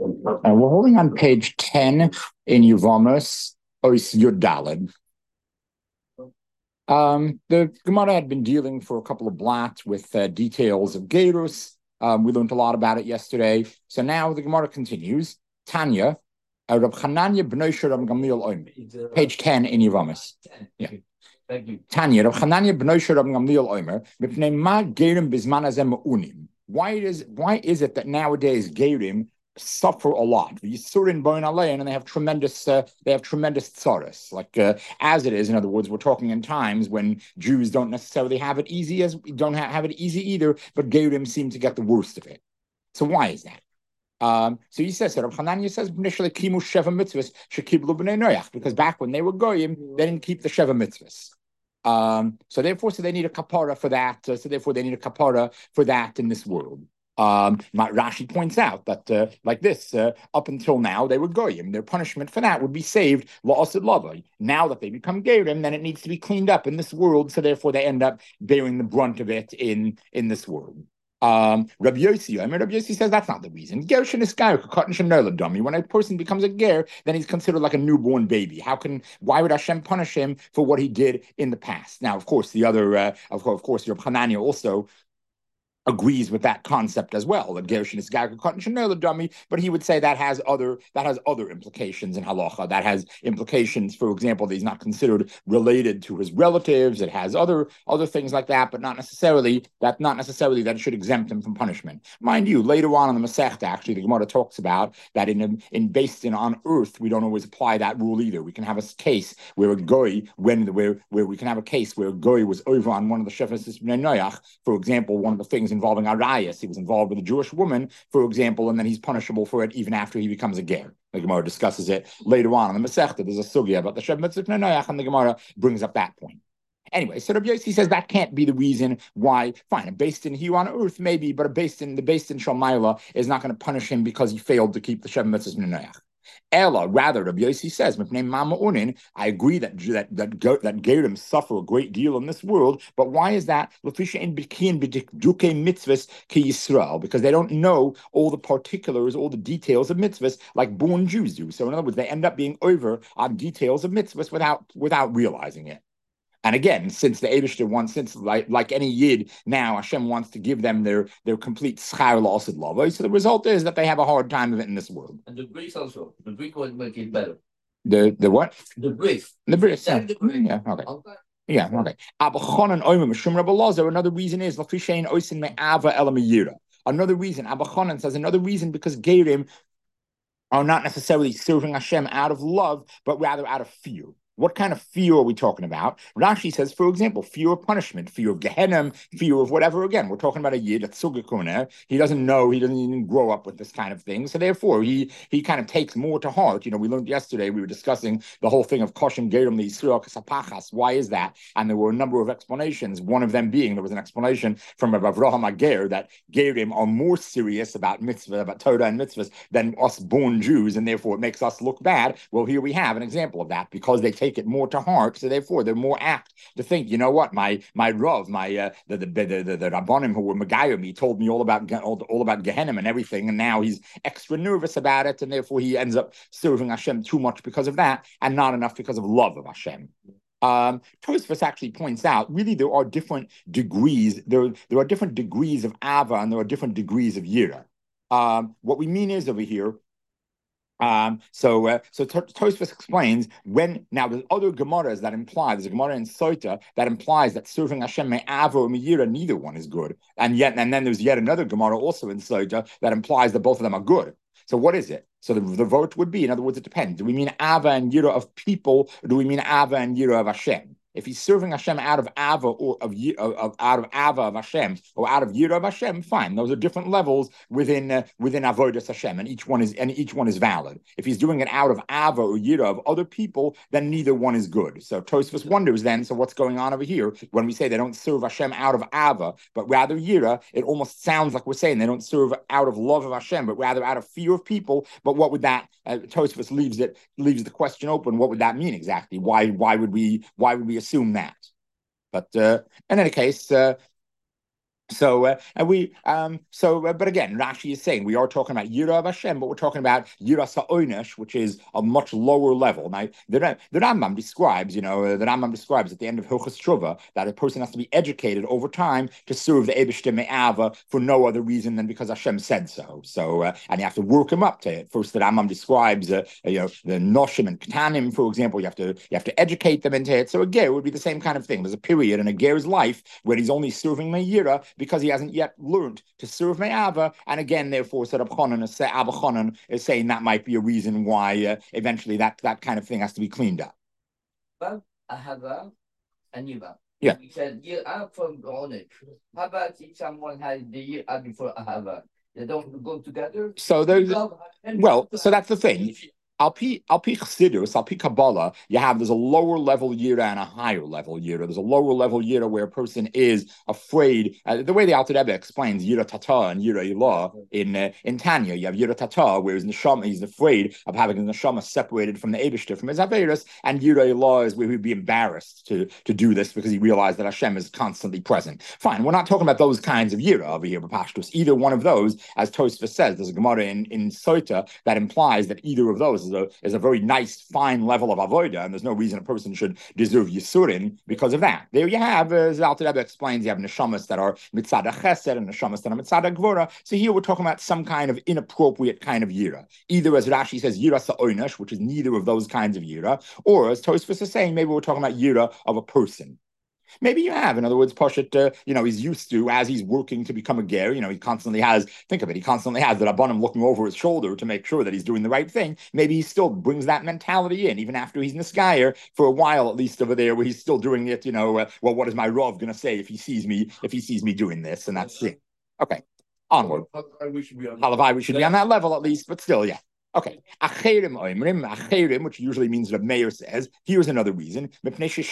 We're holding on page 10 in Yevamos, Ois Yud Daled. The Gemara had been dealing for a couple of blocks with details of Gerus. We learned a lot about it yesterday. So now the Gemara continues. Tanya, Rab Chananya b'noi Shel Rab Gamliel Omer. Page 10 in Yevamos. Yeah. Thank you. Tanya, Rab Chananya b'noi Shel Rab Gamliel Omer, mipnei ma gerim bizman hazeh ma'unim. Why is it that nowadays gerim suffer a lot? Yisurin boin alein, and they have tremendous tsaras. Like as it is, in other words, we're talking in times when Jews don't necessarily have it easy have it easy either, but gerim seem to get the worst of it. So why is that? So he says that Rav Hananya says initially kimu sheva mitzvahs shekiblu b'nei noach, because back when they were goyim, they didn't keep the sheva mitzvahs. So they need a kapara for that. So therefore they need a kapara for that in this world. Rashi points out that like this, up until now they were goyim. Their punishment for that would be saved la'asid lavai. Now that they become gerim, then it needs to be cleaned up in this world. So therefore they end up bearing the brunt of it in this world. Rabbi Yossi says that's not the reason. When a person becomes a ger, then he's considered like a newborn baby. Why would Hashem punish him for what he did in the past? Now, of course, the other, of course, Rabbi Hanania also agrees with that concept as well, that Gershon is dummy, but he would say that has other implications in halacha. That has implications, for example, that he's not considered related to his relatives. It has other things like that, but not necessarily that it should exempt him from punishment. Mind you, later on in the Masechta, actually, the Gemara talks about that in based on earth, we don't always apply that rule either. We can have a case where a goy, where we can have a case where a goy was over on one of the shefes b'nei noach, for example, one of the things involving Arias. He was involved with a Jewish woman, for example, and then he's punishable for it even after he becomes a ger. The Gemara discusses it later on in the Masechta. There's a sugya about the Shev Mitzvah Noach, and the Gemara brings up that point. Anyway, so Rabbi Yossi says that can't be the reason why. Fine, a based in here on earth maybe, but the based in Shalmaila is not going to punish him because he failed to keep the Shev Mitzvah Noach. Ella, rather, Rabbi Yossi says, I agree that Gerim suffer a great deal in this world, but why is that? Because they don't know all the particulars, all the details of mitzvahs like born Jews do. So in other words, they end up being over on details of mitzvahs without realizing it. And again, since the Eibishter wants, like any Yid now, Hashem wants to give them their complete schar la'asid lavai. So the result is that they have a hard time of it in this world. And the Greeks also. The Greek would make it better. The what? The Greeks. The Greeks. Yeah. Yeah. Okay. Yeah. Okay. Another reason is another reason. Abba Chonan says another reason because Gerim are not necessarily serving Hashem out of love, but rather out of fear. What kind of fear are we talking about? Rashi says, for example, fear of punishment, fear of Gehenna, fear of whatever. Again, we're talking about a Yid, a Tzugakuna. He doesn't know, he doesn't even grow up with this kind of thing. So therefore, he kind of takes more to heart. We learned yesterday, we were discussing the whole thing of Koshim Gerim Yisrael Kasapachas. Why is that? And there were a number of explanations. One of them being, there was an explanation from Avraham Ager that Gerim are more serious about mitzvah, about Torah and mitzvahs than us born Jews, and therefore it makes us look bad. Well, here we have an example of that, because they take it more to heart, so therefore they're more apt to think, you know what, my Rav, the Rabbanim who were Megayim, he told me all about Gehenna and everything, and now he's extra nervous about it, and therefore he ends up serving Hashem too much because of that, and not enough because of love of Hashem. Tosfos actually points out, really there are different degrees. There are different degrees of Ava, and there are different degrees of Yira. What we mean is over here. So Tosfos explains now there's other Gemaras that imply, there's a Gemara in Sota that implies that serving Hashem me'ava or me'yira, neither one is good, and then there's yet another Gemara also in Sota that implies that both of them are good. So what is it? So the vote would be, in other words, it depends. Do we mean ava and yira of people, or do we mean ava and yira of Hashem? If he's serving Hashem out of Ava or out of Ava of Hashem or out of Yira of Hashem, fine. Those are different levels within Avodas Hashem, and each one is valid. If he's doing it out of Ava or Yira of other people, then neither one is good. So Tosfos wonders then, so what's going on over here when we say they don't serve Hashem out of Ava, but rather Yira? It almost sounds like we're saying they don't serve out of love of Hashem, but rather out of fear of people. But what would that? Tosfos leaves the question open. What would that mean exactly? Why would we assume that? But in any case, But again, Rashi is saying we are talking about Yira of Hashem, but we're talking about Yira Sa'oinish, which is a much lower level. Now, the Rambam describes, the Rambam describes at the end of Hilchos Tshuva that a person has to be educated over time to serve the Eibishter Me'ava for no other reason than because Hashem said so. And you have to work him up to it. First, the Rambam describes, the Noshim and Ketanim, for example, you have to educate them into it. So a ger would be the same kind of thing. There's a period in a ger's life where he's only serving Me'ira because he hasn't yet learned to serve Me'ava, and again, therefore, Abba Chonon is saying that might be a reason why eventually that kind of thing has to be cleaned up. But Ahava and Yiva. Yeah. We said Yira from Onich. How about if someone has the Yira before Ahava? They don't go together? So that's the thing. Al pi Chassidus, Al pi Kabbalah, there's a lower level yira and a higher level yira. There's a lower level yira where a person is afraid. The way the Alter Rebbe explains yira tata and yira ilah in Tanya, you have yira tata, where he's afraid of having the neshama separated from the Eibishter, from his Averis, and yira ilah is where he'd be embarrassed to do this because he realized that Hashem is constantly present. Fine, we're not talking about those kinds of yira over here, B'Pashtus. Either one of those, as Tosfos says, there's a Gemara in Sota that implies that either of those is a very nice, fine level of avodah, and there's no reason a person should deserve yisurin because of that. There you have, as Alter Rebbe explains, you have neshamas that are mitzad chesed and neshamas that are mitzad gvura. So here we're talking about some kind of inappropriate kind of yira. Either, as Rashi says, yira sa'oinish, which is neither of those kinds of yira, or as Tosfos is saying, maybe we're talking about yira of a person. Maybe you have. In other words, Poshet, he's used to, as he's working to become a ger, he constantly has the Rabbanim looking over his shoulder to make sure that he's doing the right thing. Maybe he still brings that mentality in, even after he's Niskayer, for a while at least over there, where he's still doing it, well, what is my Rav going to say if he sees me doing this? And that's it. Okay, onward. Halavai, we should be on that level at least, but still, yeah. Okay, acherim, which usually means that Meir says, here's another reason. Another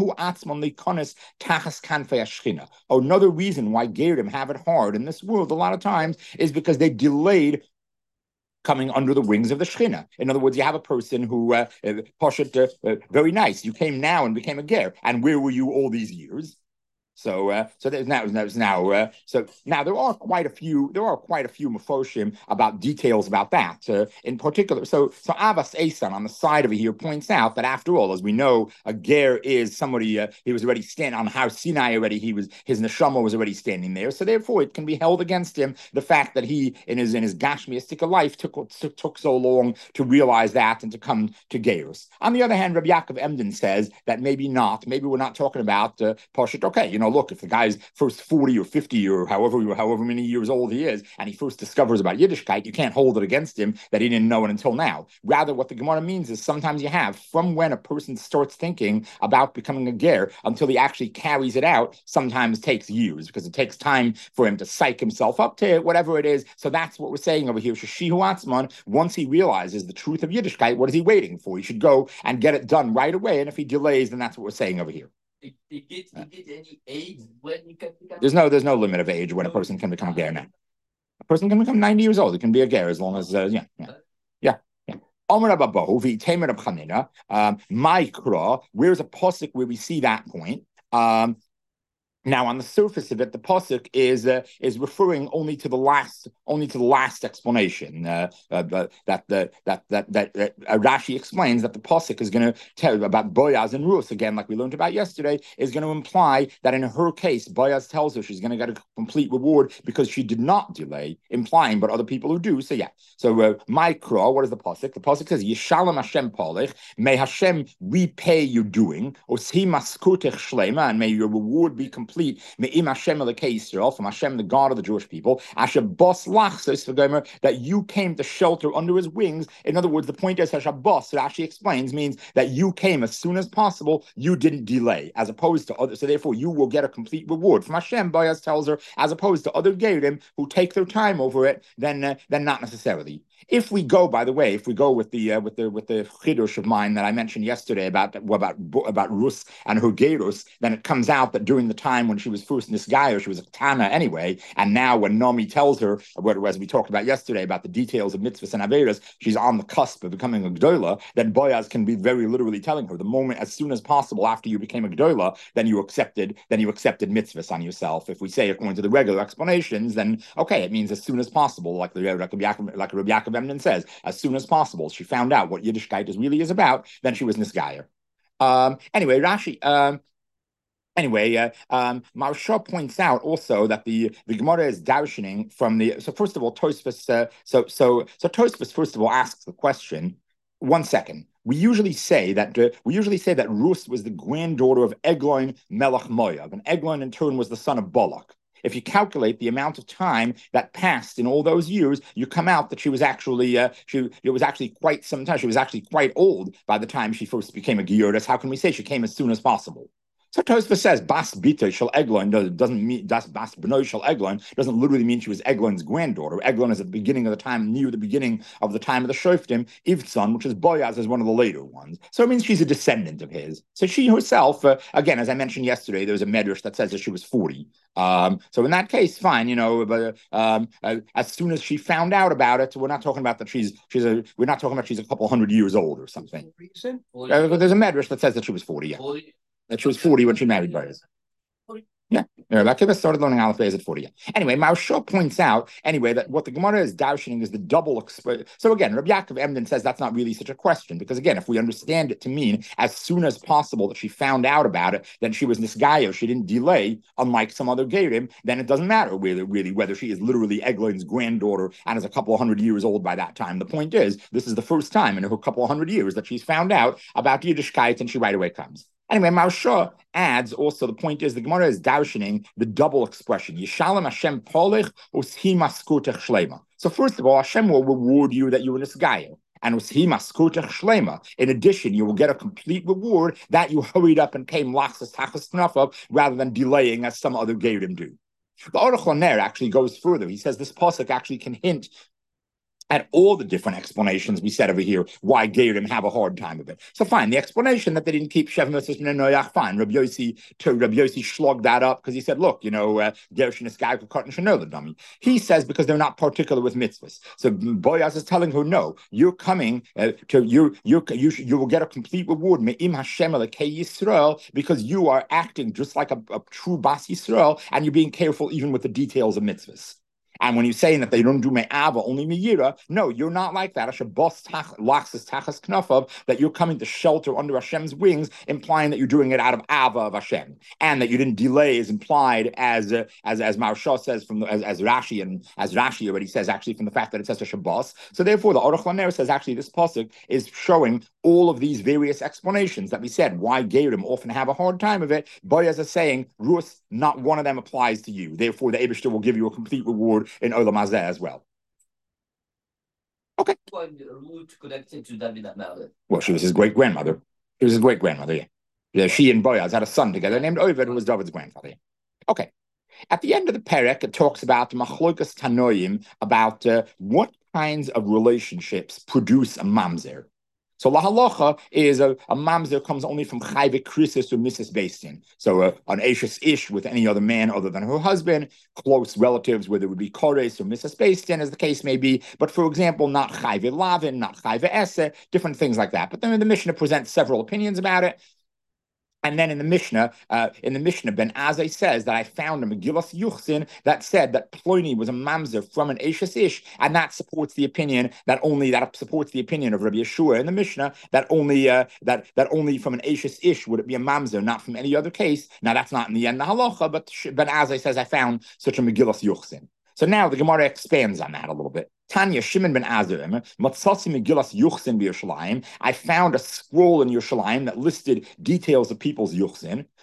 reason why Gerim have it hard in this world a lot of times is because they delayed coming under the wings of the Shechina. In other words, you have a person who, very nice, you came now and became a ger, and where were you all these years? So now there are quite a few Mefoshim about details about that in particular. So Abbas Esan on the side over here points out that after all, as we know, a ger is somebody he was already standing on Har Sinai already. His neshama was already standing there. So therefore, it can be held against him the fact that he in his Gashmiistic life took so long to realize that and to come to gerus. On the other hand, Rabbi Yaakov Emden says that maybe not. Maybe we're not talking about Poshet. Okay, look, if the guy's first 40 or 50 or however many years old he is, and he first discovers about Yiddishkeit, you can't hold it against him that he didn't know it until now. Rather, what the Gemara means is sometimes you have, from when a person starts thinking about becoming a ger until he actually carries it out, sometimes takes years, because it takes time for him to psych himself up to it, whatever it is. So that's what we're saying over here. Sheshihu Atzman, once he realizes the truth of Yiddishkeit, what is he waiting for? He should go and get it done right away, and if he delays, then that's what we're saying over here. Any age when you can become? There's no limit of age when a person can become a ger now. A person can become 90 years old. It can be a ger as long as yeah. Omer Ababahu v'Tamer Rab Chanina. Ma'ikra. Where's a pasuk where we see that point? Now, on the surface of it, the pasuk is referring only to the last explanation. That Rashi explains that the pasuk is going to tell about Boaz and Ruth again, like we learned about yesterday, is going to imply that in her case, Boaz tells her she's going to get a complete reward because she did not delay, implying, but other people who do. So yeah. So Ma'ikra, what is the pasuk? The pasuk says, Yishalom Hashem Polech, may Hashem repay your doing, Osi Maskutech Shlema, and may your reward be complete. Me'im Hashem Elokei Yisrael, from Hashem, the God of the Jewish people, Asher Bos Lachsos v'Gomer, that you came to shelter under His wings. In other words, the point is Hashem Bos, that actually explains, means that you came as soon as possible. You didn't delay, as opposed to others. So therefore, you will get a complete reward from Hashem. Boaz tells her, as opposed to other Gerim who take their time over it, then not necessarily. If we go, by the way, if we go with the chidush of mine that I mentioned yesterday about Rus and her gerus, then it comes out that during the time when she was first nisgayer, she was a tana anyway, and now when Nomi tells her, as we talked about yesterday, about the details of mitzvahs and averas, she's on the cusp of becoming a gdola. Then Boaz can be very literally telling her, the moment, as soon as possible after you became a gdola, then you accepted mitzvahs on yourself. If we say according to the regular explanations, then okay, it means as soon as possible, like Rabbi Yaakov Emden says, as soon as possible. She found out what Yiddishkeit really is about, then she was nisgayer. Anyway, Rashi. Maharsha points out also that the Gemara is darshaning from the. So first of all, Tosfos. So Tosfos first of all asks the question. 1 second. We usually say that Rus was the granddaughter of Eglon Melech Moav, and Eglon in turn was the son of Balak. If you calculate the amount of time that passed in all those years, you come out that she was actually quite some time. She was actually quite old by the time she first became a Giyurdas. How can we say she came as soon as possible? So Tosfos says Bas Bita Shel Eglon doesn't mean Bas Benoy Shel Eglon doesn't literally mean she was Eglon's granddaughter. Eglon is at the beginning of the time, near the beginning of the time of the Shoftim. Ivtzon, which is Boaz, is one of the later ones. So it means she's a descendant of his. So she herself, again, as I mentioned yesterday, there's a medrash that says that she was 40. So in that case, fine, but as soon as she found out about it, we're not talking about that she's a couple hundred years old or something. There's a medrash that says that she was 40. Yeah. 40. That she was 40 when she married Boaz. Yeah, Akiva started learning Aleph Beis at 40. Yeah. Anyway, Maharsha points out that what the Gemara is darshaning is the double. So again, Rabbi Yaakov Emden says that's not really such a question, because again, if we understand it to mean as soon as possible that she found out about it, then she was nisgayer, she didn't delay, unlike some other gerim, then it doesn't matter really whether she is literally Eglon's granddaughter and is a couple of hundred years old by that time. The point is, this is the first time in her couple of hundred years that she's found out about Yiddishkeit, and she right away comes. Anyway, Maharsha adds also, the point is the Gemara is darshaning the double expression. Yishalem Hashem polich ushi maskutech shlema. So first of all, Hashem will reward you that you were nisgayer. And ushi maskutech shlema. In addition, you will get a complete reward that you hurried up and came lachas tachas knafav rather than delaying as some other gerim do. The Aruch LaNer actually goes further. He says this pasuk actually can hint at all the different explanations we said over here why Gerim have a hard time of it. So fine, the explanation that they didn't keep Shev Mitzvahs Min Noach, fine. Rabbi Yossi shlugged that up because he said, look, Gershon is guy cotton the dummy. He says because they're not particular with mitzvahs. So Boaz is telling her, no, you're coming you will get a complete reward Me'im Hashem Elokei Yisrael, because you are acting just like a true Bas Yisrael, and you're being careful even with the details of mitzvahs. And when you're saying that they don't do me'ava, only me'yira, no, you're not like that. That you're coming to shelter under Hashem's wings, implying that you're doing it out of ava of Hashem, and that you didn't delay is implied as Maharsha says as Rashi already says actually from the fact that it says to Shabbos. So therefore, the Aruch LaNer says actually this pasuk is showing all of these various explanations that we said why Gerim often have a hard time of it. Boaz is saying, Rus, not one of them applies to you. Therefore, the Eibishter will give you a complete reward in Olam Hazeh as well. Okay. Ruth connected to David HaMelech. Well, she was his great-grandmother. She was his great-grandmother, yeah. She and Boaz had a son together named Oved, who was David's grandfather. Yeah. Okay. At the end of the perek, it talks about Machlokas Tanoim, about what kinds of relationships produce a mamzer. So la halacha is a mamzer comes only from chayve krisis or Mrs. Beistin. So an ashes ish with any other man other than her husband, close relatives, whether it would be kores or Mrs. Beistin, as the case may be. But for example, not chayve lavin, not chayve esse, different things like that. But then the Mishnah presents several opinions about it. And then in the Mishnah, Ben Azai says that I found a Megillas Yuchsin that said that Ploni was a mamzer from an Ashes Ish, and that supports the opinion of Rabbi Yeshua in the Mishnah that only from an Ashes Ish would it be a mamzer, not from any other case. Now that's not in the end the halacha, but Ben Azai says I found such a Megillas Yuchsin. So now the Gemara expands on that a little bit. Tanya Shimon ben Azar, Matzasi Megillas Yuchsin b'Yerushalayim. I found a scroll in Yerushalayim that listed details of people's Yuchsin.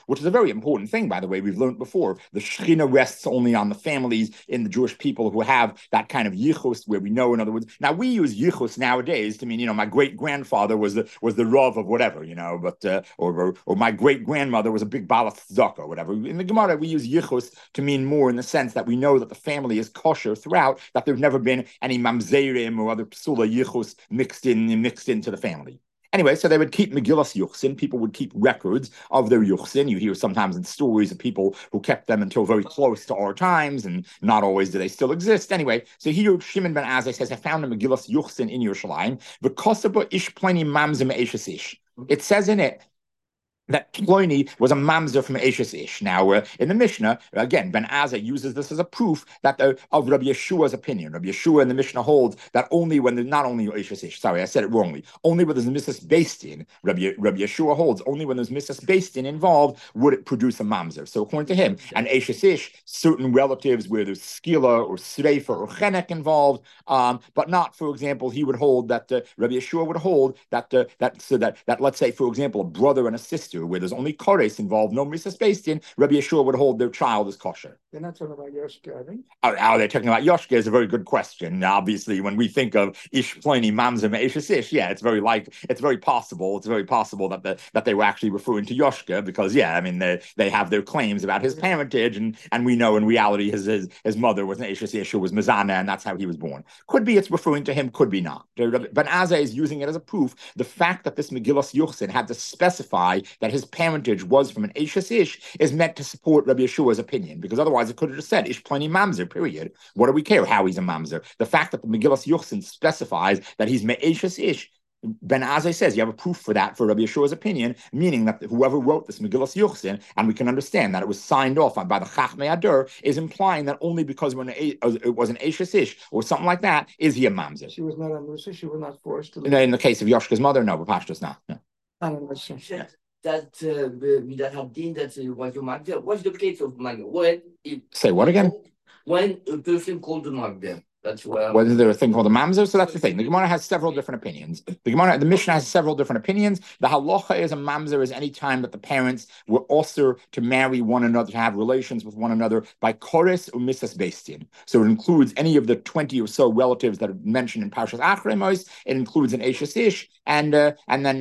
which is a very important thing, by the way. We've learned before. The Shechina rests only on the families in the Jewish people who have that kind of yichus, where we know, in other words, now we use yichus nowadays to mean, my great grandfather was the Rav of whatever, but or my great grandmother was a big balas tzedakah or whatever. In the Gemara, we use yichus to mean more in the sense that we know that the family is kosher throughout, that there's never been any mamzerim or other psula yichus mixed into the family. Anyway, so they would keep Megillas Yuchsin. People would keep records of their Yuchsin. You hear sometimes in stories of people who kept them until very close to our times, and not always do they still exist. Anyway, so here Shimon ben Azai says, I found a Megillas Yuchsin in Yerushalayim. V'kosaba ish pleni mamzim eishes ish. It says in it that Ploni was a mamzer from Eishes Ish. Now, in the Mishnah, again, Ben Azai uses this as a proof that of Rabbi Yeshua's opinion. Rabbi Yeshua in the Mishnah holds that only when there's not only Eishes Ish, sorry, I said it wrongly, only when there's Mrs. Beistin, Rabbi Yeshua holds, only when there's Mrs. Beistin involved would it produce a mamzer. So according to him, and Eishes Ish, certain relatives where there's skila or sreifa or chenek involved, but not, for example, he would hold that, Rabbi Yeshua would hold that, that let's say, for example, a brother and a sister where there's only kores involved, no Mrs. Beistin, Rabbi Yeshua would hold their child as kosher. They're not talking about Yoshka, I think. Are they talking about Yoshka? Is a very good question. Obviously, when we think of Ish Pleni Mamzim Eishes Ish, yeah, it's very possible. It's very possible that they were actually referring to Yoshka because, yeah, I mean, they have their claims about his parentage, and we know in reality his mother was an Eishes Ish who was Mizana, and that's how he was born. Could be it's referring to him, could be not. But Azai is using it as a proof. The fact that this Megillas Yuchsin had to specify that his parentage was from an Eishes Ish is meant to support Rabbi Yeshua's opinion, because otherwise it could have just said Ish Pleni Mamzer, period. What do we care how he's a Mamzer? The fact that the Megillas Yuchsin specifies that he's Me'eshes Ish, Ben Azai says you have a proof for that for Rabbi Yeshua's opinion, meaning that whoever wrote this Megillas Yuchsin, and we can understand that it was signed off by the Chachmei Adur, is implying that only because it was an Eishes Ish or something like that is he a Mamzer. She was not a Musa, she was not forced to. In the case of Yoshka's mother, no, but Pashtus not. No. Not a Musa. Yeah. That Midat Hadin, that was your Magda. What's the case of Magda? When Say what again? When a person called the Magda. That's where. Whether there's a thing called a mamzer, so that's the thing. The Gemara has several different opinions. The Mishnah has several different opinions. The halacha is a mamzer is any time that the parents were also to marry one another, to have relations with one another by kores or misas beistin. So it includes any of the 20 or so relatives that are mentioned in Parshas Achrei Mos. It includes an Eishes Ish, and that's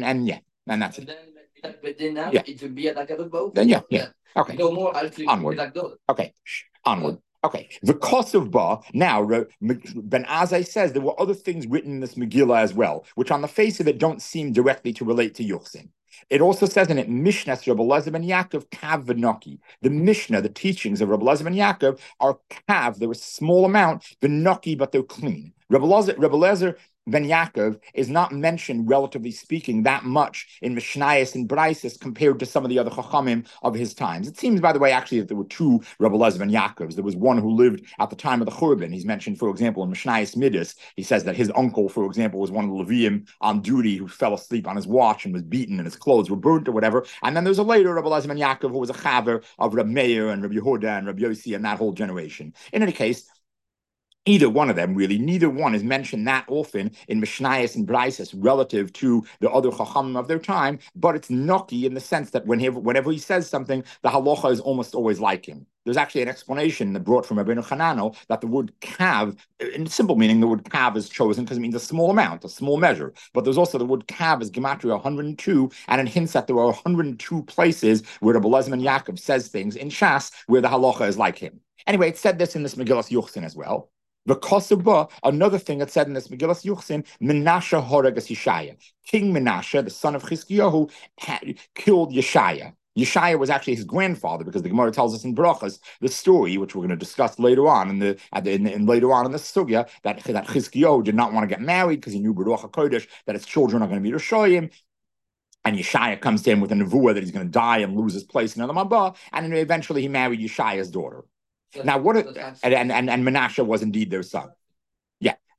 it. But then now Yeah. it will be like a both. Then yeah. Okay. No more Onward. Okay. Onward. Okay, the Kosev Ba, now, Ben Azai says there were other things written in this Megillah as well, which on the face of it don't seem directly to relate to Yuchsin. It also says in it, Mishnah Rabbi Elazar ben Yaakov, Kav v'Noki. The Mishnah, the teachings of Rabbi Elazar ben Yaakov are Kav, they're a small amount, v'Noki, but they're clean. Rabbi Elazar Ben Yaakov is not mentioned, relatively speaking, that much in Mishnayos and Braisos compared to some of the other Chachamim of his times. It seems, by the way, actually, that there were two Rabbi Elazar Ben Yaakovs. There was one who lived at the time of the Churban. He's mentioned, for example, in Mishnayos Midas. He says that his uncle, for example, was one of the Leviim on duty who fell asleep on his watch and was beaten and his clothes were burnt or whatever. And then there's a later Rabbi Elazar Ben Yaakov who was a chaver of Rabbi Meir and Rabbi Yehuda and Rabbi Yossi and that whole generation. In any case, either one of them, really, neither one is mentioned that often in Mishnayos and Braisos relative to the other Chachamim of their time, but it's Noki in the sense that whenever he says something, the halacha is almost always like him. There's actually an explanation that brought from Rabbeinu Hanano that the word kav, in simple meaning, the word kav is chosen because it means a small amount, a small measure. But there's also the word kav is gematria 102, and it hints that there are 102 places where Rabbi Elazar ben Yaakov says things in Shas where the halacha is like him. Anyway, it said this in this Megillas Yuchsin as well. The Kosev, another thing that said in this Megillas Yuchsin, Menashe horegas Yeshaya. King Menashe, the son of Chizkiyahu, killed Yeshaya. Yeshaya was actually his grandfather, because the Gemara tells us in Brachas the story, which we're going to discuss later on later on in the sugya, that Chizkiyahu did not want to get married because he knew Baruch HaKodesh that his children are going to be Rishoyim. And Yeshaya comes to him with a nevuah that he's going to die and lose his place in Olam Haba, and then eventually he married Yeshaya's daughter. Now, and Menashe was indeed their son. Yeah.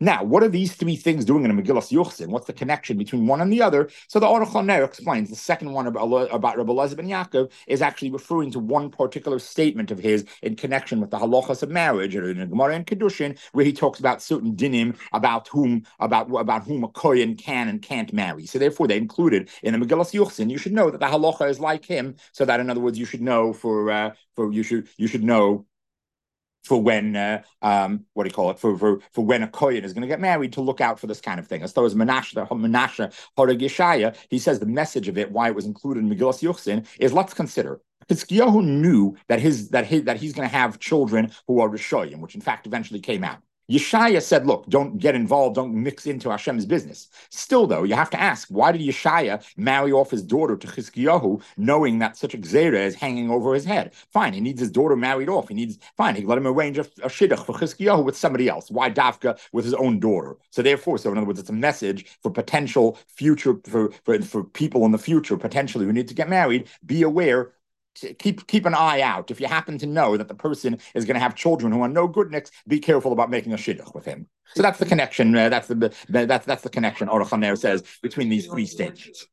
Now, what are these three things doing in a Megillas Yuchsin? What's the connection between one and the other? So the Aruch LaNer explains the second one about Rabbi Eliezer ben Yaakov is actually referring to one particular statement of his in connection with the halachas of marriage, or in the Gemara and Kedushin, where he talks about certain dinim about whom a kohen can and can't marry. So therefore, they included in the Megillas Yuchsin. You should know that the halacha is like him, so that in other words, you should know you should know for when what do you call it for when a kohen is going to get married, to look out for this kind of thing. As though as Menashe Horeg Yeshaya, he says the message of it, why it was included in Megillas Yuchsin, is let's consider. Hizkiyahu knew that he's going to have children who are Rishoyim, which in fact eventually came out. Yeshaya said, look, don't get involved, don't mix into Hashem's business. Still, though, you have to ask, why did Yeshaya marry off his daughter to Chizkiyahu, knowing that such a gzeira is hanging over his head? Fine, he needs his daughter married off. He let him arrange a shidduch for Chizkiyahu with somebody else. Why Davka with his own daughter? So therefore, in other words, it's a message for potential future, for people in the future, potentially who need to get married. Be aware. Keep an eye out. If you happen to know that the person is going to have children who are no goodniks, be careful about making a shidduch with him. So that's the connection. That's the connection. Aruch LaNer says between these three stages.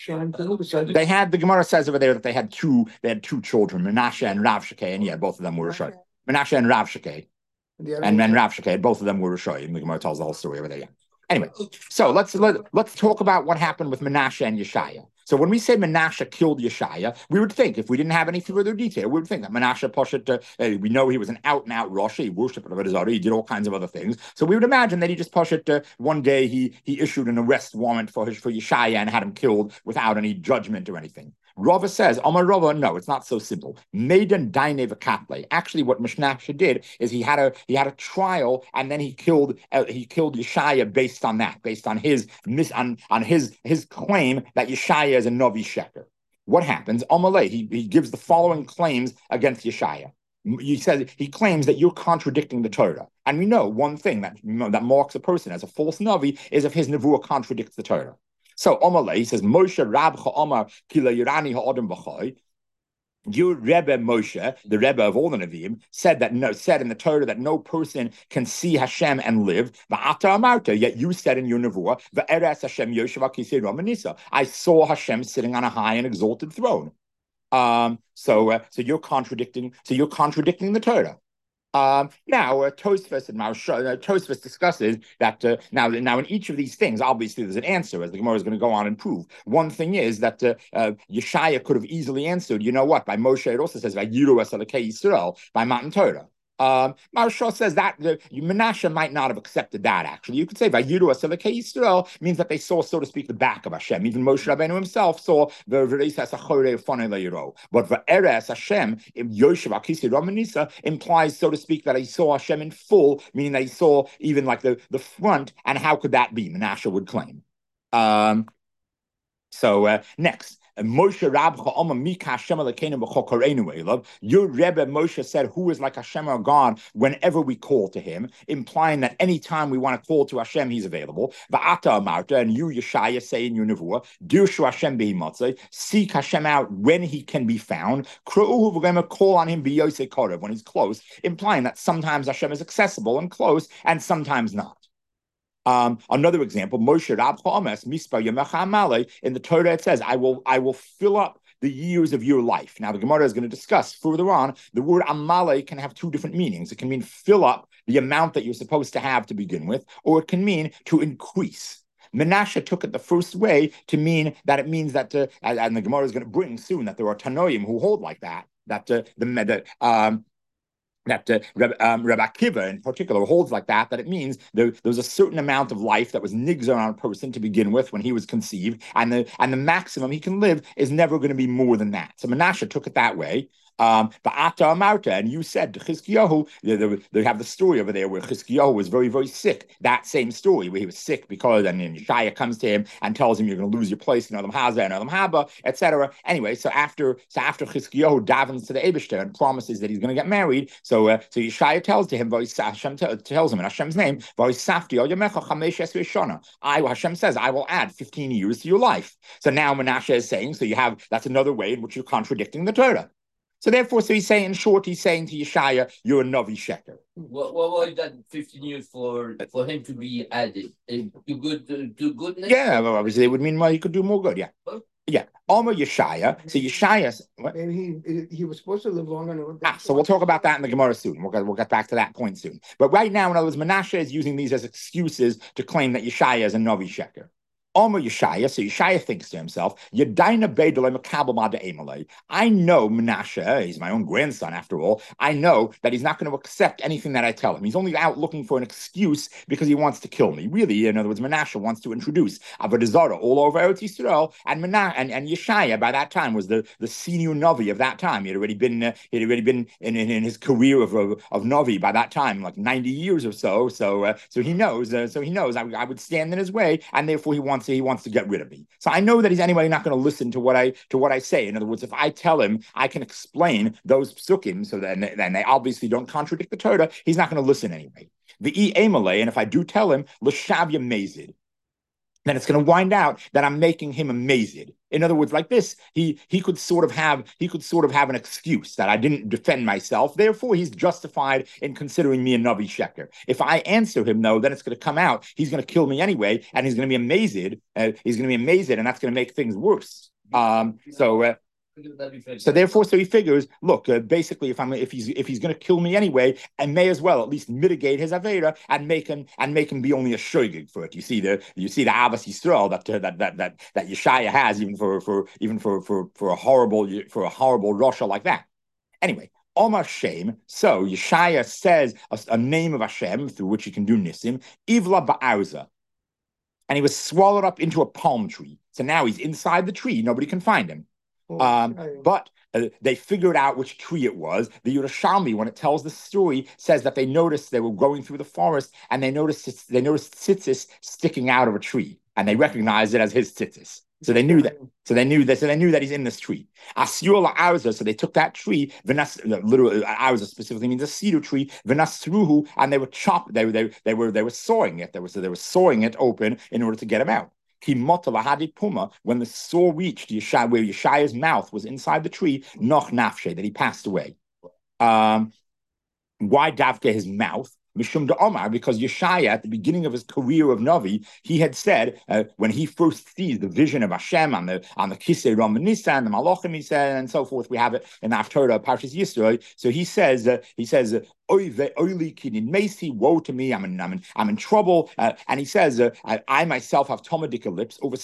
They had, the Gemara says over there that they had two children, Menashe and Rav Shekeh, and both of them were Rishoyim. Menashe and Rav Shekeh, and then Rav Shekeh, both of them were Rishoyim. The Gemara tells the whole story over there. Yeah. Anyway, so let's talk about what happened with Menashe and Yeshaya. So when we say Menashe killed Yeshaya, we would think, if we didn't have any further detail, we would think that Menashe Poshet, we know he was an out-and-out Rosh, he worshipped Avodah Zarah, he did all kinds of other things. So we would imagine that he just Poshet, one day he issued an arrest warrant for Yeshaya and had him killed without any judgment or anything. Rava says, Amar Rava, no, it's not so simple. Maiden Daine V'Katle. Actually, what Menashe did is he had a trial, and then he killed Yeshaya based on that, based on his claim that Yeshaya is a Novi Sheker. What happens? Amalei, he gives the following claims against Yeshaya. He claims that you're contradicting the Torah. And we know one thing that marks a person as a false Navi is if his Nevuah contradicts the Torah. So Amalei, he says, Moshe Rabcha Amar Kila Yirani Ha'adam B'chai. Your Rebbe Moshe, the Rebbe of all the Nevi'im, said in the Torah that no person can see Hashem and live. V'ata amarta, yet you said in your Nevuah, V'eres Hashem Yoshev HaKisei Ramanisa. I saw Hashem sitting on a high and exalted throne. So you're contradicting the Torah. Now, Tosfos discusses that now in each of these things, obviously there's an answer, as the Gemara is going to go on and prove. One thing is that Yeshaya could have easily answered, you know what, by Moshe it also says, by Yiru Esalekei Yisrael, by Matan Torah. Maharsha says that Menashe might not have accepted that. Actually, you could say Vayiru Aselekei Yisrael means that they saw, so to speak, the back of Hashem. Even Moshe Rabbeinu himself saw the V'reisas Achorei Fonei Leiro. But V'eres Hashem Yoshev Akisi Ramanisa implies, so to speak, that he saw Hashem in full, meaning that he saw even like the front. And how could that be? Menashe would claim. Next. Moshe Rabcha Oma Mika Hashem Elokeinu B'chokorenu Elav. Your Rebbe Moshe said, "Who is like Hashem our God?" Whenever we call to Him, implying that any time we want to call to Hashem, He's available. Va'ata Amarta, and you Yeshaya say in your Nevuah, Dirshu Hashem Behimatzei, seek Hashem out when He can be found. Kra'uhu v'gema, call on Him b'yosei korev, when He's close, implying that sometimes Hashem is accessible and close, and sometimes not. Another example, Moshe Rabcha Omes Mispar Yemecha Amale, in the Torah it says, I will fill up the years of your life. Now the Gemara is going to discuss further on, the word Amale can have two different meanings. It can mean fill up the amount that you're supposed to have to begin with, or it can mean to increase. Menashe took it the first way to mean that it means that, and the Gemara is going to bring soon that there are Tanoim who hold like that Rabbi Akiva in particular holds like that it means there's a certain amount of life that was nigzer on a person to begin with when he was conceived, and the maximum he can live is never going to be more than that. So Menashe took it that way. Ba'ata Amarta, and you said to Chizkiyahu, they have the story over there where Chizkiyahu was very, very sick. That same story where he was sick because, and then Yeshaya comes to him and tells him you're going to lose your place in Olam Haza and Olam Haba, etc. Anyway, so after Chizkiyahu davens to the Eibishter and promises that he's going to get married, so Yeshaya tells to him, Hashem tells him in Hashem's name, Hashem says, I will add 15 years to your life. So now Menashe is saying, that's another way in which you're contradicting the Torah. So therefore, so he's saying, in short, he's saying to Yeshaya, you're a Navi Sheker. What was that 15 years for him to be added? To goodness? Yeah, well, obviously it would mean, well, he could do more good, yeah. Yeah. Alma Yeshaya. So Yeshaya, what? Maybe he was supposed to live longer. So we'll talk about that in the Gemara soon. We'll get back to that point soon. But right now, in other words, Menashe is using these as excuses to claim that Yeshaya is a Navi Sheker. Omer Yeshaya, so Yeshaya thinks to himself, Yadaina Beidolei Makabel Mada Emalei. I know Menashe, he's my own grandson after all. I know that he's not going to accept anything that I tell him. He's only out looking for an excuse because he wants to kill me. Really, in other words, Menashe wants to introduce Avodah Zarah all over Eretz Yisrael, and Yeshaya by that time was the senior Navi of that time. He had already been in his career of Navi by that time, like 90 years or so. So he knows. I would stand in his way, and therefore he wants to get rid of me. So I know that he's anyway not going to listen to what I say. In other words, if I tell him I can explain those psukim, so then they obviously don't contradict the Torah, he's not going to listen anyway. The E Amalei, and if I do tell him l'shavya mezid, then it's going to wind out that I'm making him a mazid. In other words, like this, he could sort of have an excuse that I didn't defend myself. Therefore, he's justified in considering me a Navi Sheker. If I answer him, though, then it's going to come out he's going to kill me anyway, and he's going to be a mazid. And that's going to make things worse. So therefore, he figures, look, basically, if he's going to kill me anyway, I may as well at least mitigate his avera and make him be only a shoygig for it. You see the Avas Yisrael that Yeshaya has even for a horrible Rasha like that. Anyway. Omar Shem, so Yeshaya says a name of Hashem through which he can do Nisim, Ivla Ba'arza. And he was swallowed up into a palm tree. So now he's inside the tree, nobody can find him. But they figured out which tree it was. The Yerushalmi, when it tells the story, says that they noticed they were going through the forest and they noticed tzitzis sticking out of a tree, and they recognized it as his tzitzis. So they knew that. So they knew that he's in this tree. Asyula Arza. So they took that tree. Literally, Arza specifically means a cedar tree. Venasruhu, and they were chopped. They were sawing it. They were sawing it open in order to get him out. When the saw reached Yeshaya, where Yeshaya's mouth was inside the tree, noch nafshe, that he passed away. Why davke his mouth? Mishum de Omar, because Yeshaya, at the beginning of his career of Navi, he had said, when he first sees the vision of Hashem on the Kisei Ram Nisa and the Malachim, he said, and so forth, we have it in the Haftarah Parshas Yisro. So he says, woe to me, I'm in trouble. And he says, I myself have Tomadika lips, over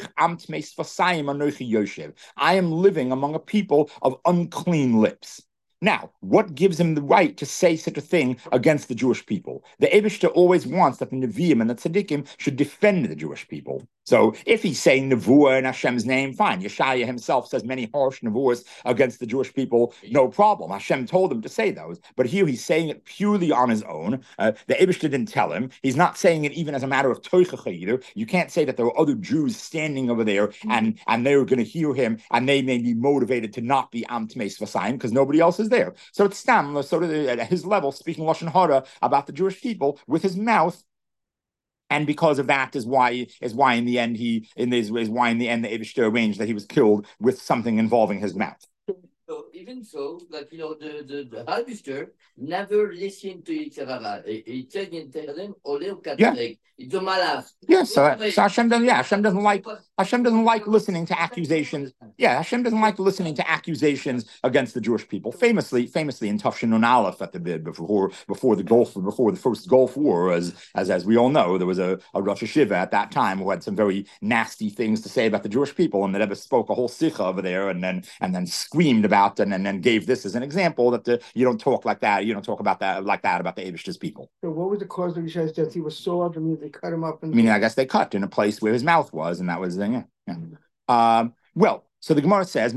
I am living among a people of unclean lips. Now, what gives him the right to say such a thing against the Jewish people? The Eibishter always wants that the Nevi'im and the Tzaddikim should defend the Jewish people. So if he's saying Nevuah in Hashem's name, fine. Yeshaya himself says many harsh Nevuahs against the Jewish people, no problem. Hashem told him to say those. But here he's saying it purely on his own. The Eibishter didn't tell him. He's not saying it even as a matter of toichacha either. You can't say that there were other Jews standing over there and they were going to hear him and they may be motivated to not be Am Tmeis Vasayim because nobody else is there. So it's Stam, at his level, speaking Lashon Hara about the Jewish people with his mouth. And because of that is why in the end the Eibishter arranged that he was killed with something involving his mouth. So even so, like the Eibishter never listened to Yitzhak. He said in Tehillim, Oleu Katzek. It's a malach. Yes, so Hashem doesn't like listening to accusations. Yeah, Hashem doesn't like listening to accusations against the Jewish people. Famously in Tafshin Nun Aleph at before the first Gulf War, as we all know, there was a Rosh Hashiva at that time who had some very nasty things to say about the Jewish people, and the Rebbe spoke a whole sikha over there, and then screamed about and then gave this as an example that you don't talk like that. You don't talk about that about the Eibishter's people. So what was the cause of Yeshaya's death? He was so up, and they cut him up. I guess they cut in a place where his mouth was, and that was the thing. Yeah. So the Gemara says,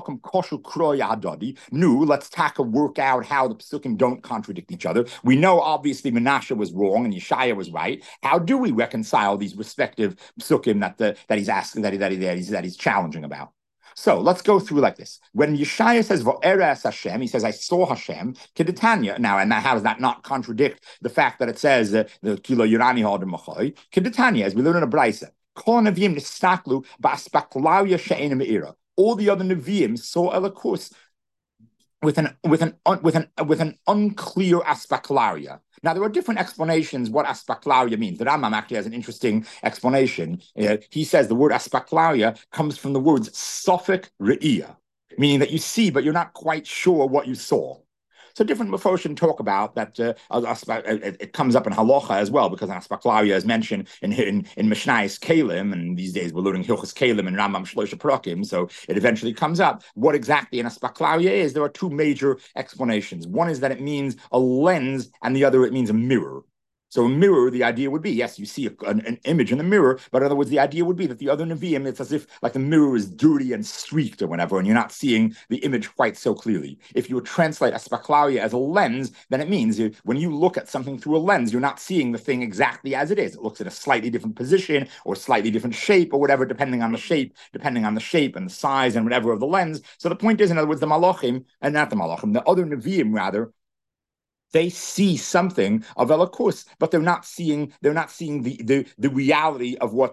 let's work out how the psukim don't contradict each other. We know obviously Menashe was wrong and Yeshaya was right. How do we reconcile these respective psukim that he's asking, that he's challenging about? So let's go through like this. When Yeshaya says V'eres Hashem, he says, I saw Hashem, Kedetanya. Now, and how does that not contradict the fact that it says the Kilo Yirani Hadam Machoy? Kedetanya, as we learn in a Braisa, Kol Nevi'im Nistaklu Ba'aspaklauya She'ena Me'ira. All the other Nevi'im saw Elokus with an unclear aspaklaria. Now, there are different explanations what aspaklaria means. The Rambam actually has an interesting explanation. He says the word aspaklaria comes from the words sofek re'iyah, meaning that you see, but you're not quite sure what you saw. So different Mefoshim talk about that. It comes up in Halacha as well, because aspaklaria is mentioned in Mishnayos Kalim, and these days we're learning Hilchos Kalim and Rambam Shloisha Parakim. So it eventually comes up what exactly an aspaklaria is. There are two major explanations. One is that it means a lens, and the other it means a mirror. So a mirror, the idea would be, yes, you see an image in the mirror, but in other words, the idea would be that the other Nevi'im, it's as if like the mirror is dirty and streaked or whatever, and you're not seeing the image quite so clearly. If you would translate aspaklaria as a lens, then it means when you look at something through a lens, you're not seeing the thing exactly as it is. It looks at a slightly different position or slightly different shape or whatever, depending on the shape and the size and whatever of the lens. So the point is, in other words, the other Nevi'im rather, they see something of Elokus, but they're not seeing the reality of what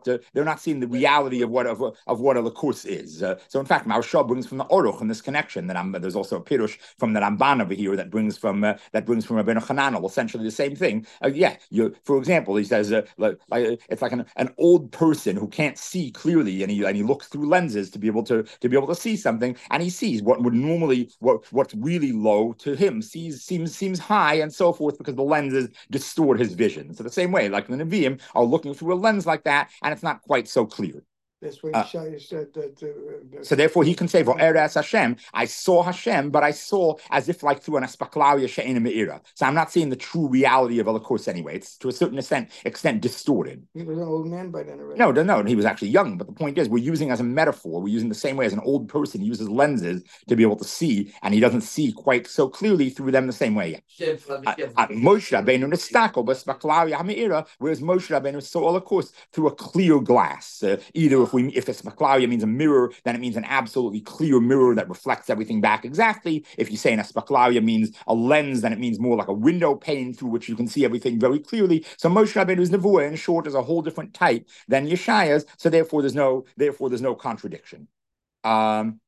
Elokus is. So in fact, Maharsha brings from the Oruch in this connection that there's also a pirush from the Ramban over here that brings from Rabbeinu Hananel, essentially the same thing. For example, he says it's like an old person who can't see clearly, and he looks through lenses to be able to see something, and he sees what would normally what's really low to him seems high, and so forth, because the lenses distort his vision. So the same way, like the Nevi'im are looking through a lens like that, and it's not quite so clear. That's what Yeshaya said. So therefore, he can say, "V'eres Hashem." I saw Hashem, but I saw as if like through an aspaklaria she'ena me'ira. So I'm not seeing the true reality of Elokus anyway. It's to a certain extent distorted. He was an old man by then already. No, he was actually young. But the point is, we're using as a metaphor. We're using the same way as an old person uses lenses to be able to see, and he doesn't see quite so clearly through them the same way. Moshe Rabbeinu nistako b'aspaklaria me'ira, whereas Moshe Rabbeinu saw Elokus through a clear glass. Either if aspaklaria means a mirror, then it means an absolutely clear mirror that reflects everything back exactly. If you say an aspaklaria means a lens, then it means more like a window pane through which you can see everything very clearly. So Moshe Rabbeinu's nevuah, in short, is a whole different type than Yeshaya's. So therefore, there's no contradiction. Mefoshim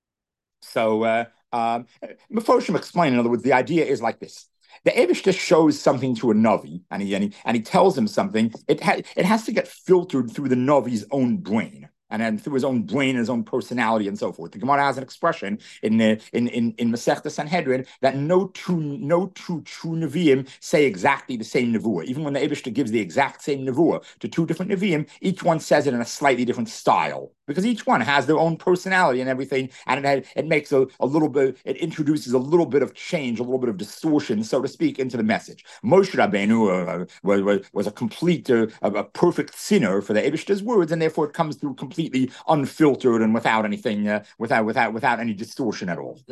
explain, in other words, the idea is like this. The Eibishter shows something to a Navi, and he tells him something. It has to get filtered through the Navi's own brain, and then through his own brain, his own personality, and so forth. The Gemara has an expression in Masechta Sanhedrin that no true Nevi'im say exactly the same nevuah. Even when the Eibishter gives the exact same nevuah to two different Nevi'im, each one says it in a slightly different style, because each one has their own personality and everything, and it makes a little bit, it introduces a little bit of change, a little bit of distortion, so to speak, into the message. Moshe Rabbeinu was a complete, a perfect sinner for the Eibishter's words, and therefore it comes through completely unfiltered and without anything, without any distortion at all.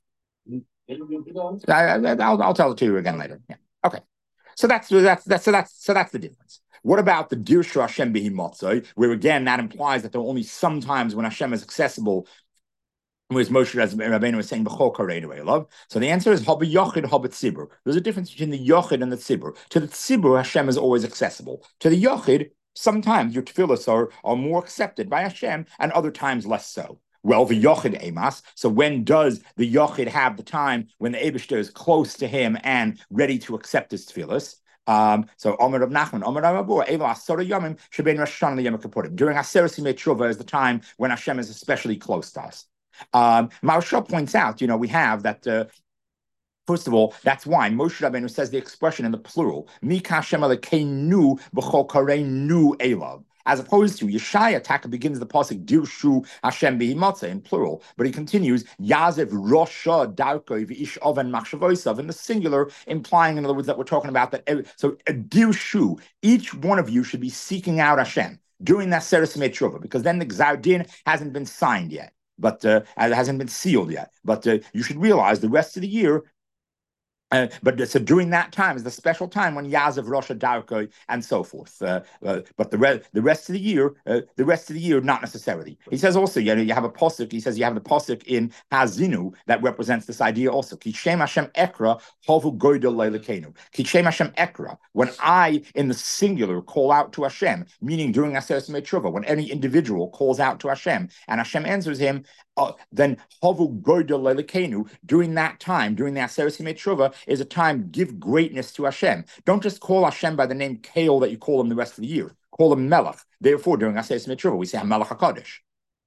I'll tell it to you again later. Yeah. Okay. So that's the difference. What about the Dirshu Hashem Behi Motzai, where again that implies that there are only some times when Hashem is accessible, whereas Moshe Rabbeinu is saying B'chol Kareinu Elav. So the answer is Haba Yochid, Haba Tzibur. There's a difference between the Yochid and the Tzibur. To the Tzibur, Hashem is always accessible. To the Yochid, sometimes your tefillahs are more accepted by Hashem, and other times less so. Well, the Yochid Emas. So when does the Yochid have the time when the Eibishter is close to him and ready to accept his tefillahs? So Omer Rav Nachman, Omer Rav Abur, Elo Asara Yomim Shebein Rosh Hashanah and Yom Kippurim. During Aseret Yimei Tshuva is the time when Hashem is especially close to us. Maharsha points out, we have that. First of all, that's why Moshe Rabbeinu says the expression in the plural, Mika Hashem Elokeinu B'chol Kareinu Elav. As opposed to Yeshaya Taka begins the pasuk Dirshu Hashem Behi Motzai in plural, but he continues Yazev Rosha Darkoi V'ish Oven Machshavosav in the singular, implying, in other words, that we're talking about that. So Dirshu, each one of you should be seeking out Hashem during that Aseret Yimei Tshuva, because then the Gzar Din hasn't been signed yet, but it hasn't been sealed yet. But you should realize the rest of the year. But so during that time is the special time when Yazav Rosh Darko and so forth. But the rest of the year, not necessarily. He says also, you have a pasuk. He says you have the pasuk in Hazinu that represents this idea also. Kishem Hashem Ekra Hovu Goydel Leilekenu. Kishem Hashem Ekra. When I in the singular call out to Hashem, meaning during Aseret Yimei Tshuva, when any individual calls out to Hashem and Hashem answers him, then Hovu Goydel Lelekenu, during that time, during the Aseret Yimei Tshuva, is a time give greatness to Hashem. Don't just call Hashem by the name Kael that you call him the rest of the year. Call him Melech. Therefore, during Aseret Yimei Tshuva, we say Melech HaKadosh.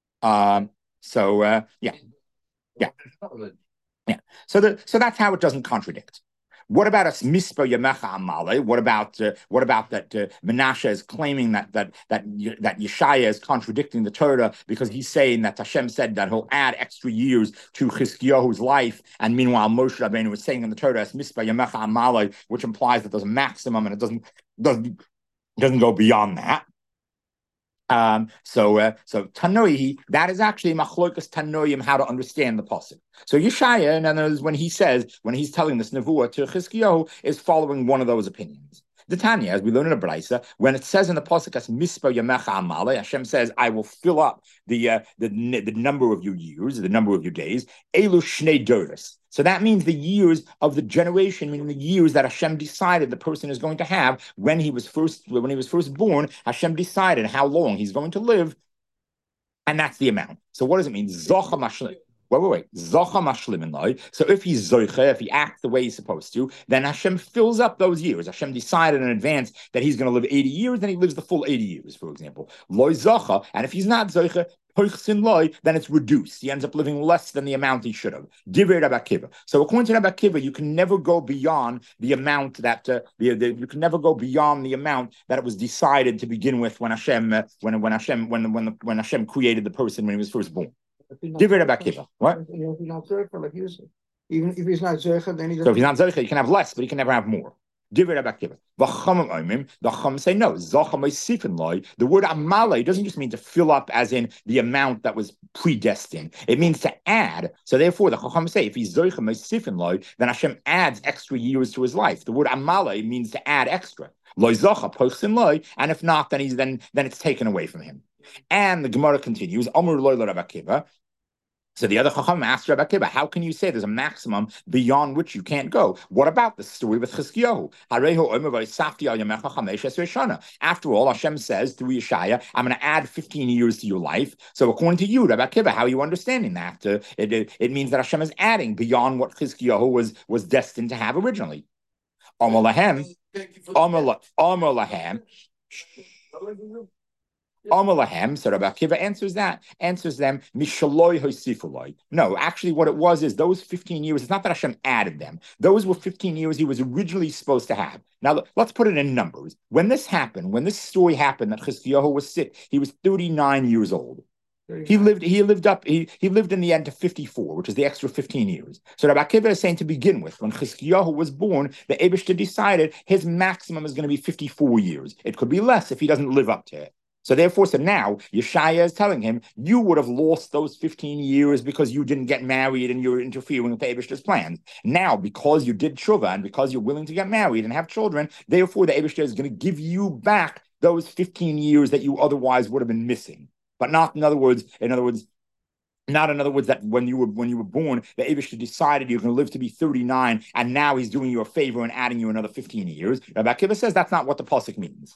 Yeah. So that's how it doesn't contradict. What about us mispa yamecha amale? What about that Menashe is claiming that Yeshaya is contradicting the Torah because he's saying that Hashem said that he'll add extra years to Chizkiyahu's life, and meanwhile Moshe Rabbeinu was saying in the Torah as mispa yamecha amale, which implies that there's a maximum and it doesn't go beyond that. So Tanoi, that is actually machlokas Tanoim, how to understand the pasuk. So Yeshaya, in other words, when he's telling this nevuah to Chizkiyahu, is following one of those opinions. The Tanya, as we learn in the Braisa, when it says in the pasuk as mispa yamecha amale, Hashem says, "I will fill up the number of your years, the number of your days." Elu shnei doros. So that means the years of the generation, meaning the years that Hashem decided the person is going to have when he was first born. Hashem decided how long he's going to live, and that's the amount. So what does it mean? Zocha mashlim. Wait. Zocha mashlim. So if he's zoicha, if he acts the way he's supposed to, then Hashem fills up those years. Hashem decided in advance that he's going to live 80 years, then he lives the full 80 years, for example. Loi zocha, and if he's not zoicha, then it's reduced. He ends up living less than the amount he should have. Divrei Rabbi Akiva. So according to Rabbi Akiva, you can never go beyond the amount that it was decided to begin with when Hashem created the person when he was first born. Divrei Rabbi Akiva. What? Even if he's not Zercha, then he doesn't. So if he's not Zercha, he can have less, but he can never have more. Divrei Rabbi Akiva. The Chacham say no. The word amale doesn't just mean to fill up, as in the amount that was predestined. It means to add. So therefore, the Chacham say if he's zoicha meisifin loy, then Hashem adds extra years to his life. The word amale means to add extra. Loy zocha pochsin loy, and if not, then it's taken away from him. And the Gemara continues. Amar loy Rabbi Akiva. So the other Chacham asked Rabbi Akiva, how can you say there's a maximum beyond which you can't go? What about the story with Chizkiyahu? After all, Hashem says through Yeshaya, I'm going to add 15 years to your life. So according to you, Rabbi Akiva, how are you understanding that? It means that Hashem is adding beyond what Chizkiyahu was destined to have originally. Amar lahem. So Rabbi Akiva answers them, Mishaloi Hosifuloi. No, actually what it was is those 15 years, it's not that Hashem added them. Those were 15 years he was originally supposed to have. Now, let's put it in numbers. When this story happened that Chizkiyahu was sick, he was 39 years old. He lived in the end to 54, which is the extra 15 years. So Rabbi Akiva is saying to begin with, when Chizkiyahu was born, the Eibishter decided his maximum is going to be 54 years. It could be less if he doesnn't live up to it. So now Yeshaya is telling him, you would have lost those 15 years because you didn't get married and you're interfering with the Eibishter's plans. Now, because you did tshuva and because you're willing to get married and have children, therefore the Eibishter is going to give you back those 15 years that you otherwise would have been missing. But not in other words that when you were born, the Eibishter decided you're going to live to be 39, and now he's doing you a favor and adding you another 15 years. Rabbi Akiva says that's not what the pasuk means.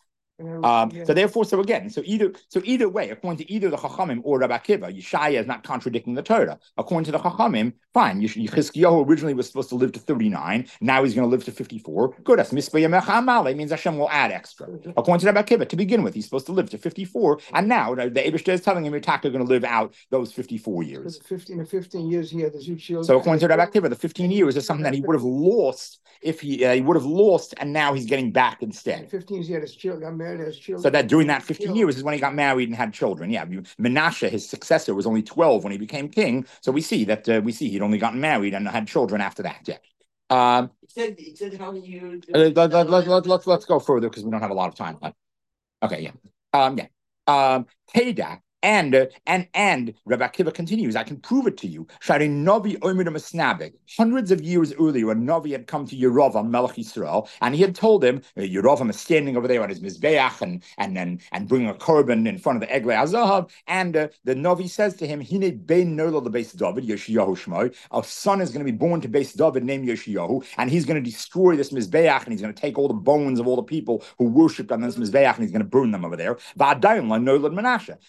So either way, according to either the Chachamim or Rabbi Akiva, Yeshaya is not contradicting the Torah. According to the Chachamim, fine. Chizkiyahu originally was supposed to live to 39. Now he's going to live to 54. Good. That's Mispa Yamecha Amale. Means Hashem will add extra. According to Rabbi Akiva, to begin with, he's supposed to live to 54. And now the Eibishter is telling him you're going to live out those 54 years. 15 years he had the two children. So according to Rabbi Akiva, the 15 years is something that he would have lost if he would have lost, and now he's getting back instead. 15 years he had his children, got married, has children. So that during that 15 years is when he got married and had children. Yeah, Menashe, his successor, was only 12 when he became king. So we see he'd only gotten married and had children after that. Yeah. It said how many years? Let's go further because we don't have a lot of time. Okay. Yeah. Teda. And Rabbi Akiva continues, I can prove it to you. Hundreds of years earlier, a Navi had come to Yeravam, Melech Yisrael, and he had told him, Yeravam is standing over there on his Mizbeach and bringing a korban in front of the Eglei Azahav, and the Navi says to him, Hine bein nola lebeis David, Yeshayahu Shmoi, a son is going to be born to Beis David named Yeshayahu, and he's going to destroy this Mizbeach, and he's going to take all the bones of all the people who worshipped on this Mizbeach, and he's going to burn them over there. V'adayin la nola Menashe. Menashe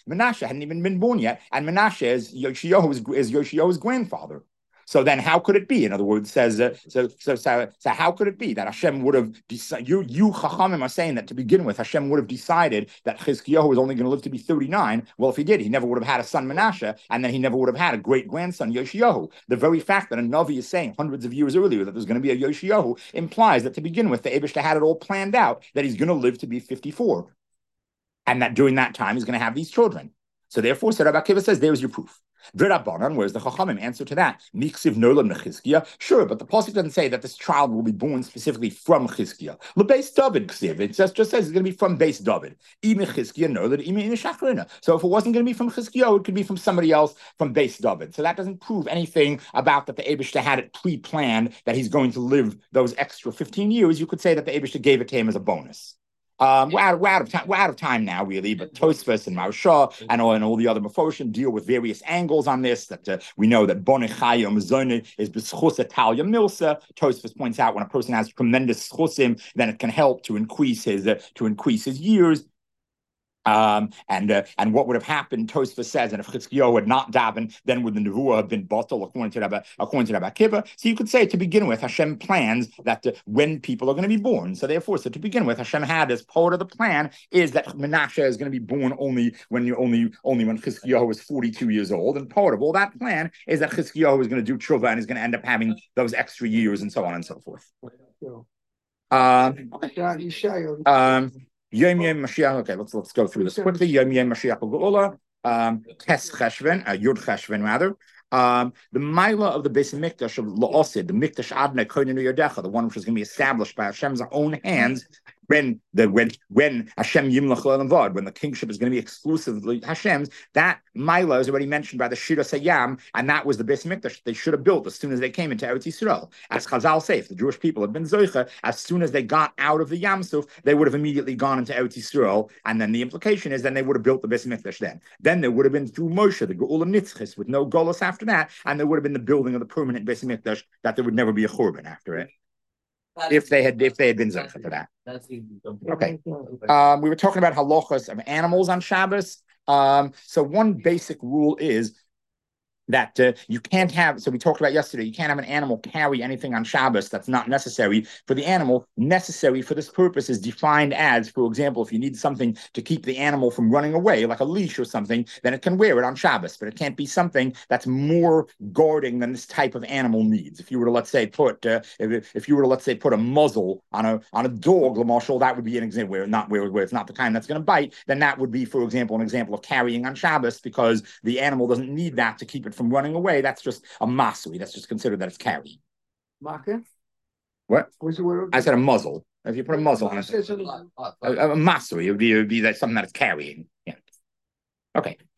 Menashe hadn't even been born yet, and Menashe is Yoshiyahu's grandfather. So then, how could it be? In other words, says so how could it be that Hashem would have decided? You Chachamim are saying that to begin with, Hashem would have decided that Chizkiyahu was only going to live to be 39. Well, if he did, he never would have had a son Menashe, and then he never would have had a great grandson Yoshiyahu. The very fact that a Navi is saying hundreds of years earlier that there's going to be a Yoshiyahu implies that to begin with, the Eibishter had it all planned out that he's going to live to be 54, and that during that time he's going to have these children. So therefore, Rabbi Akiva says, there's your proof. V'Rabbanan, where's the Chachamim answer to that? Miksiv nolam nechizkiya. Sure, but the pasuk doesn't say that this child will be born specifically from Chizkiya. LeBeis David ksiv. It just says it's going to be from Beis David. Imi Chizkiya nolad imi inishachrina. So if it wasn't going to be from Chizkiya, it could be from somebody else from Beis David. So that doesn't prove anything about that the Eibishter had it pre-planned that he's going to live those extra 15 years. You could say that the Eibishter gave it to him as a bonus. We're out of time now, really. But Tosfos and Maharsha and all the other Meforshim deal with various angles on this. That we know that Bonei Chayim Zone is b'schus Talia Milsa. Tosfos points out when a person has tremendous schusim, then it can help to increase his years. And what would have happened? Tosfos says, and if Chizkiyahu had not davened, then would the nevuah have been bottled according to Rabbi Akiva? So you could say to begin with, Hashem plans that when people are going to be born. So therefore, to begin with, Hashem had as part of the plan is that Menashe is going to be born only when Chizkiyahu was 42 years old, and part of all that plan is that Chizkiyahu is going to do tshuva and is going to end up having those extra years and so on and so forth. Yom Mashiach. Okay, let's go through this quickly. Yom Mashiach Geula. Tes Cheshvan, Yud Cheshvan rather. The Maila of the Beis Mikdash of La'osid, the Mikdash Adna Kohen Yodecha, the one which is going to be established by Hashem's own hands. When Hashem Yimlach L'Olam V'ad, when the kingship is going to be exclusively Hashem's, that Maila is already mentioned by the Shira Sayyam, and that was the Beis Mikdash they should have built as soon as they came into Eretz Yisrael. As Chazal say, if the Jewish people had been Zoicha, as soon as they got out of the Yam Suf, they would have immediately gone into Eretz Yisrael, and then the implication is then they would have built the Beis Mikdash then. Then there would have been through Moshe, the Geula Nitzchis, with no Golos after that, and there would have been the building of the permanent Beis Mikdash, that there would never be a Churban after it. If they had been Zoicha for that. Okay. We were talking about halachos of animals on Shabbos. So one basic rule is that you can't have, so we talked about yesterday, you can't have an animal carry anything on Shabbos that's not necessary for the animal. Necessary for this purpose is defined as, for example, if you need something to keep the animal from running away, like a leash or something, then it can wear it on Shabbos, but it can't be something that's more guarding than this type of animal needs. If you were to, let's say, put a muzzle on a dog, Lamashal, that would be an example where it's not the kind that's going to bite, then that would be, for example, an example of carrying on Shabbos, because the animal doesn't need that to keep it from running away. That's just a masui. That's just considered that it's carrying. Maka? What? I said a muzzle. If you put a muzzle on it, a masui, it would be that something that it's carrying. Yeah. Okay.